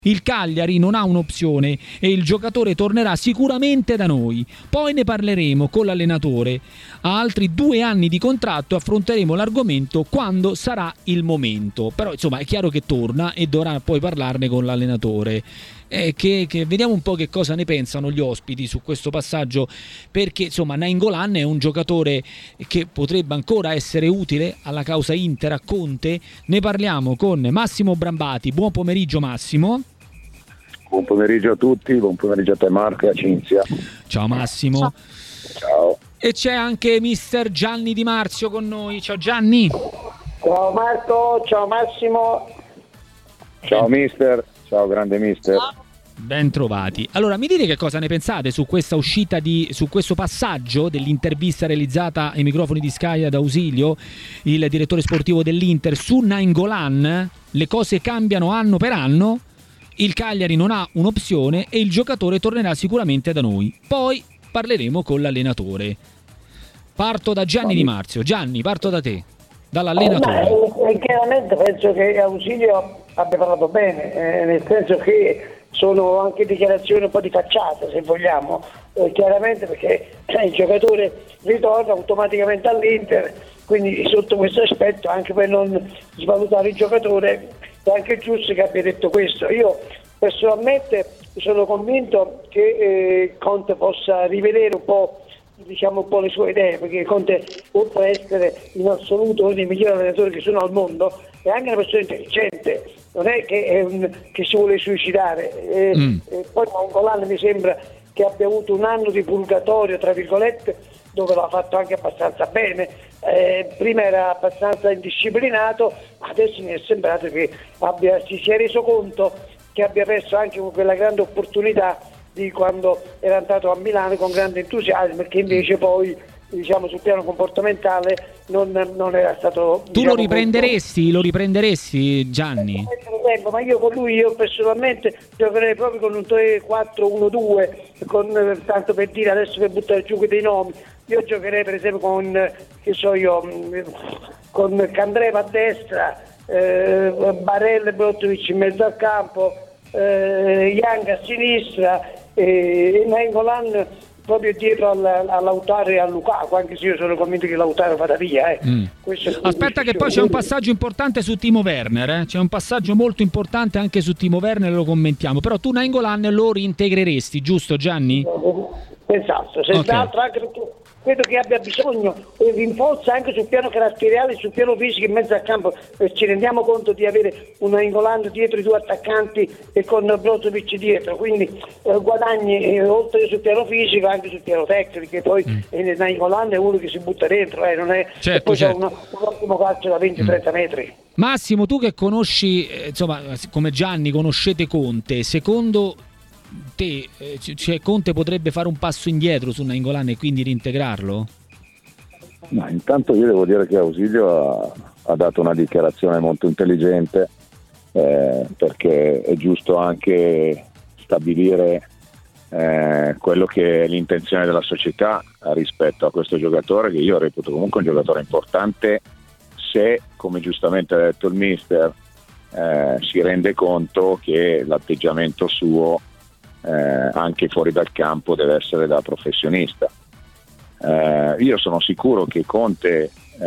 Il Cagliari non ha un'opzione e il giocatore tornerà sicuramente da noi. Poi ne parleremo con l'allenatore. Ha altri 2 anni di contratto e affronteremo l'argomento quando sarà il momento. Però insomma è chiaro che torna e dovrà poi parlarne con l'allenatore. Che vediamo un po' che cosa ne pensano gli ospiti su questo passaggio, perché insomma Nainggolan è un giocatore che potrebbe ancora essere utile alla causa Inter, a Conte. Ne parliamo con Massimo Brambati. Buon pomeriggio Massimo. Buon pomeriggio a tutti, buon pomeriggio a te Marco e a Cinzia. Ciao Massimo. Ciao. E c'è anche mister Gianni Di Marzio con noi. Ciao Gianni. Ciao Marco, ciao Massimo. Ciao mister, ciao grande mister. Ben trovati. Allora, mi dite che cosa ne pensate su questa uscita su questo passaggio dell'intervista realizzata ai microfoni di Sky ad Ausilio, il direttore sportivo dell'Inter, su Nainggolan? Le cose cambiano anno per anno, il Cagliari non ha un'opzione e il giocatore tornerà sicuramente da noi. Poi parleremo con l'allenatore. Parto da Gianni Di Marzio. Gianni, parto da te, dall'allenatore. Chiaramente penso che Ausilio abbia parlato bene, nel senso che sono anche dichiarazioni un po' di facciata, se vogliamo, chiaramente, perché il giocatore ritorna automaticamente all'Inter, quindi sotto questo aspetto, anche per non svalutare il giocatore, è anche giusto che abbia detto questo. Io personalmente sono convinto che Conte possa rivedere un po' le sue idee, perché Conte, oltre a essere in assoluto uno dei migliori allenatori che sono al mondo, è anche una persona intelligente, non è che si vuole suicidare. Poi Nainggolan mi sembra che abbia avuto un anno di purgatorio, tra virgolette, dove l'ha fatto anche abbastanza bene. Prima era abbastanza indisciplinato, adesso mi è sembrato che si sia reso conto che abbia perso anche quella grande opportunità di quando era andato a Milano con grande entusiasmo, che invece poi sul piano comportamentale non era stato. Tu lo riprenderesti Gianni? Ma io con lui personalmente giocherei proprio con un 3-4-1-2, tanto per dire, adesso per buttare giù dei nomi, io giocherei per esempio con Candreva a destra, Barella e Brozovic in mezzo al campo, Young a sinistra e Nainggolan proprio dietro a Lautaro e a Lukaku, anche se io sono convinto che Lautaro vada via. Aspetta che poi c'è un passaggio importante su Timo Werner, c'è un passaggio molto importante anche su Timo Werner, lo commentiamo, però tu Nainggolan lo reintegreresti, giusto Gianni? Esatto, senz'altro, anche perché credo che abbia bisogno di rinforzo anche sul piano caratteriale, sul piano fisico in mezzo al campo. Ci rendiamo conto di avere un Nainggolan dietro i 2 attaccanti e con Brozovic dietro, quindi guadagni oltre sul piano fisico anche sul piano tecnico, che poi Nainggolan è uno che si butta dentro, non è, certo, poi certo. C'è un ottimo calcio da 20-30 metri. Massimo, tu che conosci, come Gianni conoscete Conte, secondo te Conte potrebbe fare un passo indietro su Nainggolan e quindi reintegrarlo? Ma intanto io devo dire che Ausilio ha dato una dichiarazione molto intelligente, perché è giusto anche stabilire quello che è l'intenzione della società rispetto a questo giocatore, che io reputo comunque un giocatore importante, se, come giustamente ha detto il mister, si rende conto che l'atteggiamento suo anche fuori dal campo deve essere da professionista. Io sono sicuro che Conte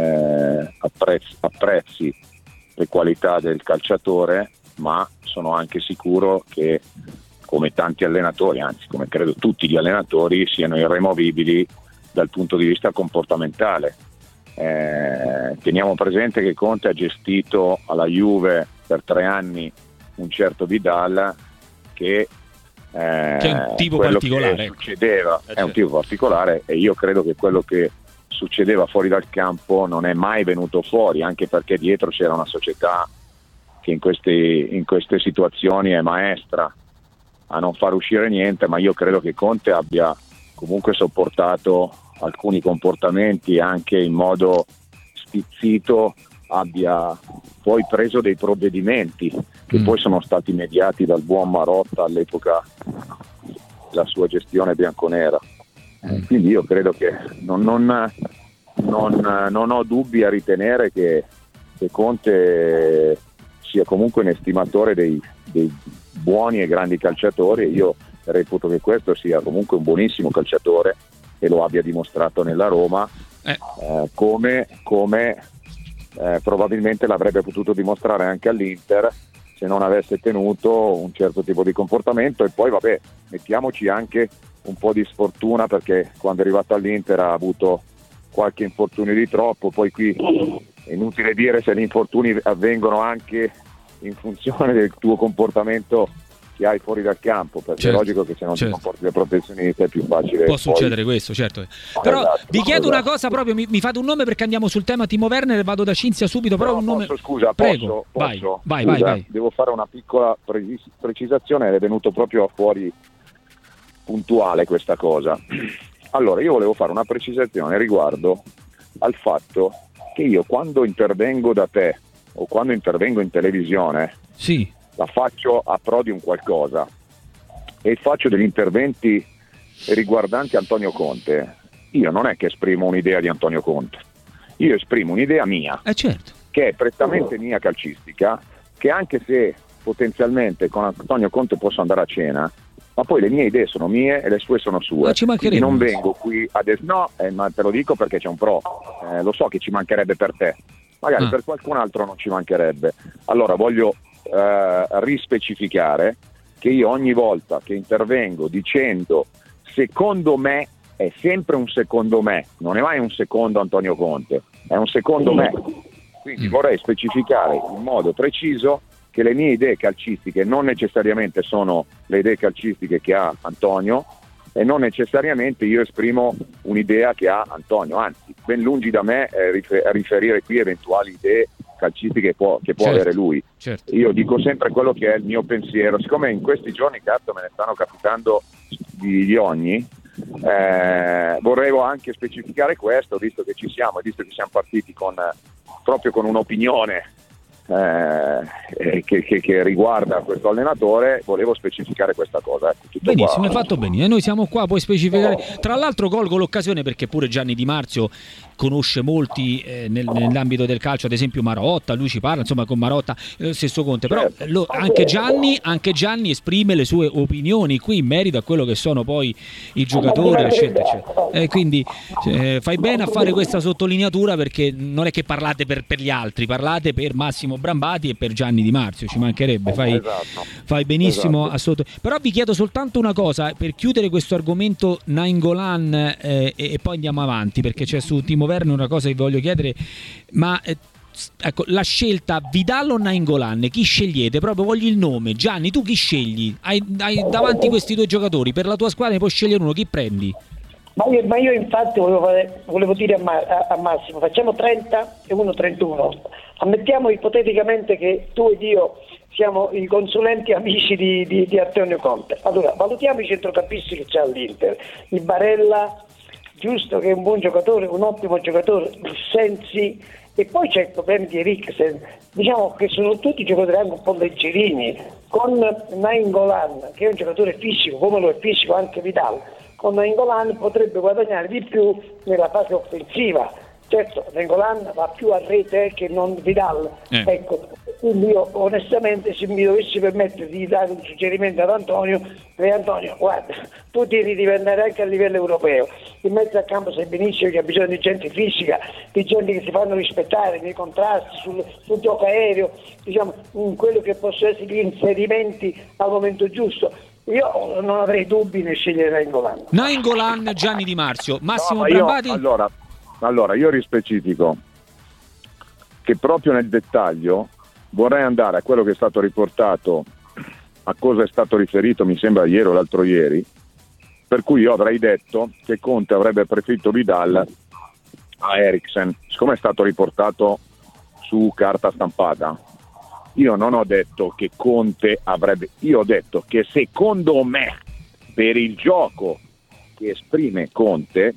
apprezzi le qualità del calciatore, ma sono anche sicuro che, come tanti allenatori, anzi come credo tutti gli allenatori, siano irremovibili dal punto di vista comportamentale. Teniamo presente che Conte ha gestito alla Juve per 3 anni un certo Vidal che è un tipo particolare. Che succedeva, è un tipo particolare, e io credo che quello che succedeva fuori dal campo non è mai venuto fuori, anche perché dietro c'era una società che in queste situazioni è maestra a non far uscire niente, ma io credo che Conte abbia comunque sopportato alcuni comportamenti anche in modo stizzito, abbia poi preso dei provvedimenti che poi sono stati mediati dal buon Marotta all'epoca della sua gestione bianconera. Quindi io credo che non ho dubbi a ritenere che Conte sia comunque un estimatore buoni e grandi calciatori, e io reputo che questo sia comunque un buonissimo calciatore e lo abbia dimostrato nella Roma, come probabilmente l'avrebbe potuto dimostrare anche all'Inter se non avesse tenuto un certo tipo di comportamento. E poi vabbè, mettiamoci anche un po' di sfortuna, perché quando è arrivato all'Inter ha avuto qualche infortunio di troppo. Poi qui è inutile dire se gli infortuni avvengono anche in funzione del tuo comportamento che hai fuori dal campo, perché certo, è logico che se non ti comporti da professionista è più facile. Può succedere questo, certo. Però esatto, vi chiedo una cosa, proprio mi fate un nome perché andiamo sul tema Timo Werner e vado da Cinzia subito, però un nome... Scusa, prego, posso? Vai. Devo fare una piccola precisazione, ed è venuto proprio fuori puntuale questa cosa. Allora, io volevo fare una precisazione riguardo al fatto che io, quando intervengo da te o quando intervengo in televisione, sì, la faccio a pro di un qualcosa e faccio degli interventi riguardanti Antonio Conte. Io non è che esprimo un'idea di Antonio Conte, io esprimo un'idea mia, certo, che è prettamente mia calcistica, che anche se potenzialmente con Antonio Conte posso andare a cena, ma poi le mie idee sono mie e le sue sono sue. Ci mancherebbe. Non vengo qui adesso, ma te lo dico perché c'è un pro, lo so che ci mancherebbe per te, magari per qualcun altro non ci mancherebbe. Allora voglio rispecificare che io ogni volta che intervengo dicendo secondo me, è sempre un secondo me, non è mai un secondo Antonio Conte, è un secondo me. Quindi vorrei specificare in modo preciso che le mie idee calcistiche non necessariamente sono le idee calcistiche che ha Antonio, e non necessariamente io esprimo un'idea che ha Antonio, anzi ben lungi da me riferire qui eventuali idee calcistiche che può certo avere lui. Certo. Io dico sempre quello che è il mio pensiero. Siccome in questi giorni, cazzo, me ne stanno capitando di ogni, vorrei anche specificare questo, visto che ci siamo e visto che siamo partiti proprio con un'opinione che riguarda questo allenatore, volevo specificare questa cosa. Benissimo, hai fatto bene, noi siamo qua, puoi specificare. Tra l'altro colgo l'occasione perché pure Gianni Di Marzio conosce molti nell'ambito del calcio, ad esempio Marotta, lui ci parla, insomma, con Marotta stesso Conte, però anche Gianni esprime le sue opinioni qui in merito a quello che sono poi i giocatori, la scelta, eccetera. Quindi fai bene a fare questa sottolineatura, perché non è che parlate per gli altri, parlate per Massimo Brambati e per Gianni Di Marzio, ci mancherebbe, fai benissimo a Però vi chiedo soltanto una cosa per chiudere questo argomento Nainggolan, e poi andiamo avanti, perché c'è su Timo Werner una cosa che voglio chiedere, ma ecco, la scelta Vidal o Nainggolan, chi scegliete? Proprio voglio il nome. Gianni, tu chi scegli? Hai davanti questi due giocatori, per la tua squadra ne puoi scegliere uno, chi prendi? Ma io infatti volevo dire a Massimo, facciamo 30 e uno 31. Ammettiamo ipoteticamente che tu ed io siamo i consulenti amici di Antonio Conte. Allora, valutiamo i centrocampisti che c'è all'Inter. Il Barella, giusto, che è un buon giocatore, un ottimo giocatore, Sensi, e poi c'è il problema di Eriksen. Diciamo che sono tutti giocatori anche un po' leggerini, con Nainggolan, che è un giocatore fisico, come lo è fisico anche Vidal. Con Nainggolan potrebbe guadagnare di più nella fase offensiva. Certo, Nainggolan va più a rete che non Vidal. Ecco, quindi io onestamente, se mi dovessi permettere di dare un suggerimento ad Antonio, guarda, tu devi diventare anche a livello europeo. In mezzo al campo sai benissimo che ha bisogno di gente fisica, di gente che si fanno rispettare nei contrasti, sul gioco aereo, diciamo, in quello che possono essere gli inserimenti al momento giusto. Io non avrei dubbi nel scegliere Nainggolan, Gianni Di Marzio, Massimo Brambati. Allora io rispecifico che proprio nel dettaglio vorrei andare a quello che è stato riportato, a cosa è stato riferito, mi sembra ieri o l'altro ieri, per cui io avrei detto che Conte avrebbe preferito Vidal a Eriksen, siccome è stato riportato su carta stampata. Io non ho detto che Conte avrebbe, io ho detto che secondo me, per il gioco che esprime Conte,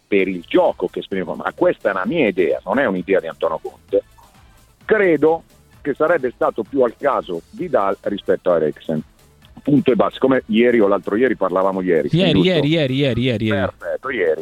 ma questa è una mia idea, non è un'idea di Antonio Conte, credo che sarebbe stato più al caso Vidal rispetto a Eriksen. Punto e basta, come ieri o l'altro ieri parlavamo ieri. Ieri. Perfetto, ieri.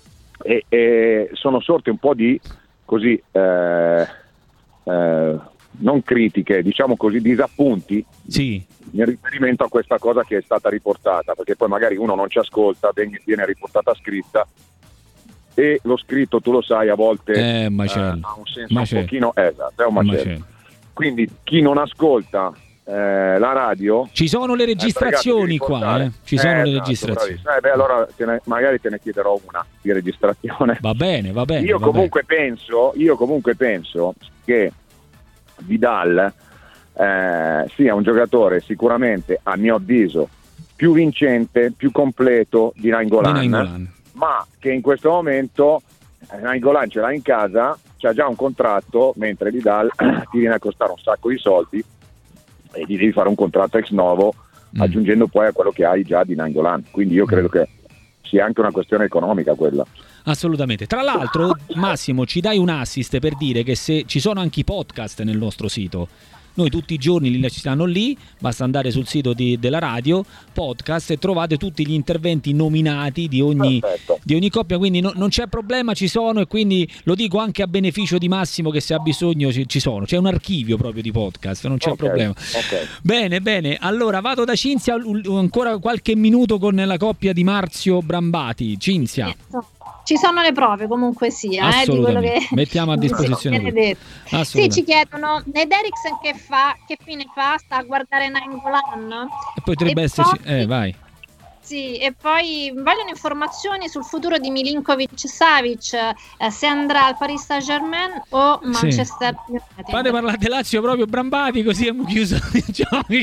E sono sorte un po' di così non critiche, diciamo così, disappunti, sì, in riferimento a questa cosa che è stata riportata, perché poi magari uno non ci ascolta, viene riportata scritta, e lo scritto, tu lo sai, a volte ha un senso un pochino, esatto, è un macello. Quindi chi non ascolta la radio, ci sono le registrazioni qua, ci sono le registrazioni. Allora magari te ne chiederò una di registrazione. Va bene. Io comunque penso che Vidal sia un giocatore sicuramente, a mio avviso, più vincente, più completo di Nainggolan, ma che in questo momento Nainggolan ce l'ha in casa, c'ha già un contratto, mentre Vidal ti viene a costare un sacco di soldi e gli devi fare un contratto ex novo, aggiungendo poi a quello che hai già di Nainggolan. Quindi io credo che sia anche una questione economica quella. Assolutamente. Tra l'altro, Massimo, ci dai un assist per dire che se ci sono anche i podcast nel nostro sito, noi tutti i giorni ci stanno lì, basta andare sul sito della radio, podcast, e trovate tutti gli interventi nominati di ogni coppia, quindi non c'è problema, ci sono, e quindi lo dico anche a beneficio di Massimo, che se ha bisogno ci sono, c'è un archivio proprio di podcast, non c'è problema. Bene, allora vado da Cinzia, ancora qualche minuto con la coppia di Marzio Brambati. Cinzia. Ci sono le prove comunque sia, di quello che mettiamo a disposizione. Sì, ci chiedono Ned Eriksen che fine fa, sta a guardare Nainggolan, e poi potrebbe esserci vai. Sì, e poi vogliono informazioni sul futuro di Milinkovic-Savic, se andrà al Paris Saint-Germain o Manchester United. Fate parlare di Lazio proprio Brambati, così abbiamo chiuso i giochi.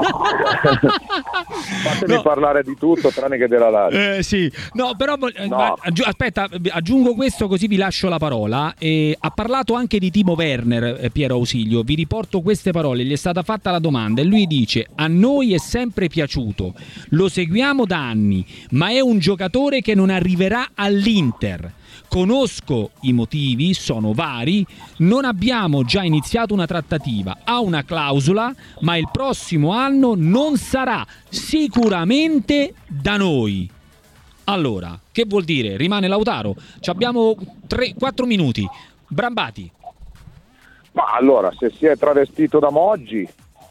Fatemi parlare di tutto tranne che della Lazio. Sì, no, però aspetta, aggiungo questo così vi lascio la parola. Ha parlato anche di Timo Werner, Piero Ausilio. Vi riporto queste parole, gli è stata fatta la domanda e lui dice: a noi è sempre piaciuto, lo seguiamo da anni, ma è un giocatore che non arriverà all'Inter. Conosco i motivi, sono vari, non abbiamo già iniziato una trattativa, ha una clausola, ma il prossimo anno non sarà sicuramente da noi. Allora, che vuol dire? Rimane Lautaro? Ci abbiamo 4 minuti. Brambati. Ma allora, se si è travestito da Moggi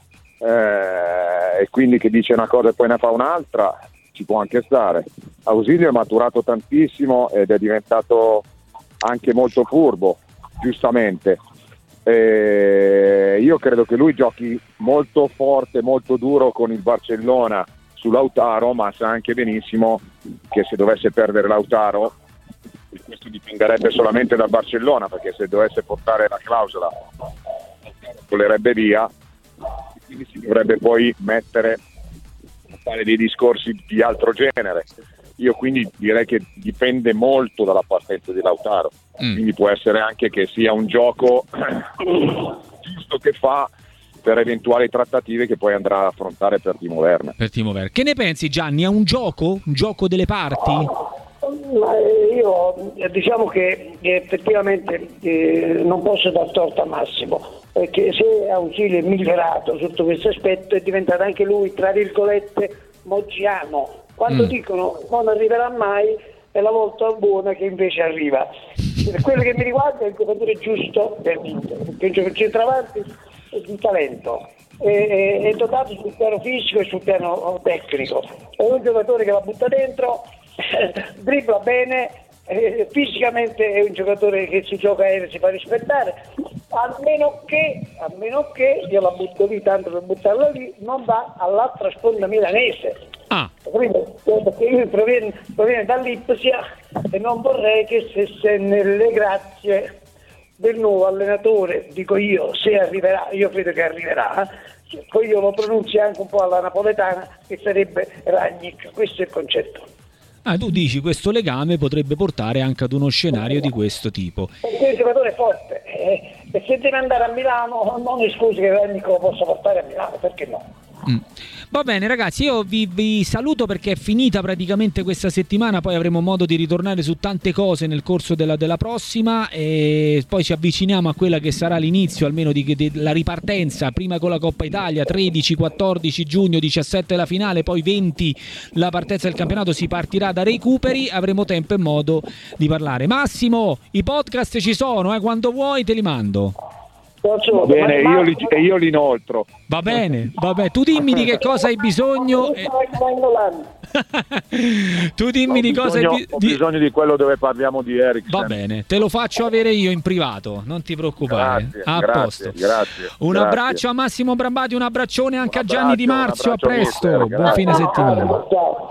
e quindi che dice una cosa e poi ne fa un'altra, ci può anche stare. Ausilio è maturato tantissimo ed è diventato anche molto furbo, giustamente. Io credo che lui giochi molto forte, molto duro con il Barcellona su Lautaro, ma sa anche benissimo che se dovesse perdere Lautaro, questo dipenderebbe solamente dal Barcellona, perché se dovesse portare la clausola volerebbe via, quindi si dovrebbe poi mettere a fare dei discorsi di altro genere. Io quindi direi che dipende molto dalla partenza di Lautaro, quindi può essere anche che sia un gioco giusto che fa per eventuali trattative che poi andrà a affrontare per Timo Werner. Che ne pensi, Gianni? È un gioco? Un gioco delle parti? Io diciamo che effettivamente non posso dar torto a Massimo, perché se Ausilio è migliorato sotto questo aspetto è diventato anche lui, tra virgolette, moggiano. Quando dicono non arriverà mai, è la volta buona che invece arriva. Per quello che mi riguarda è il giocatore giusto per l'Inter, perché un centravanti di talento, è dotato sul piano fisico e sul piano tecnico, è un giocatore che la butta dentro, dribbla bene, fisicamente è un giocatore che si gioca aereo e si fa rispettare, a meno che io la butto lì tanto per buttarla lì, non va all'altra sponda milanese. Perché io proviene dall'Ipsia e non vorrei che se nelle grazie del nuovo allenatore, dico io, se arriverà, io credo che arriverà, poi io lo pronuncio anche un po' alla napoletana, che sarebbe Rangnick. Questo è il concetto. Tu dici questo legame potrebbe portare anche ad uno scenario di questo tipo. Perché è un giocatore forte, e se deve andare a Milano non esclusi che Rangnick lo possa portare a Milano, perché no? Va bene ragazzi, io vi saluto perché è finita praticamente questa settimana, poi avremo modo di ritornare su tante cose nel corso della prossima, e poi ci avviciniamo a quella che sarà l'inizio almeno della ripartenza, prima con la Coppa Italia, 13-14 giugno, 17 la finale, poi 20 la partenza del campionato, si partirà da recuperi, avremo tempo e modo di parlare. Massimo, i podcast ci sono, quando vuoi te li mando. Bene, io li inoltro. Va bene, tu dimmi di che cosa hai bisogno. Tu dimmi di cosa hai bisogno di quello dove parliamo di Eriksen. Va bene, te lo faccio avere io in privato, non ti preoccupare. Posto. Grazie. Abbraccio a Massimo Brambati, un abbraccione anche a Gianni Di Marzio, a presto, mister, buon fine settimana.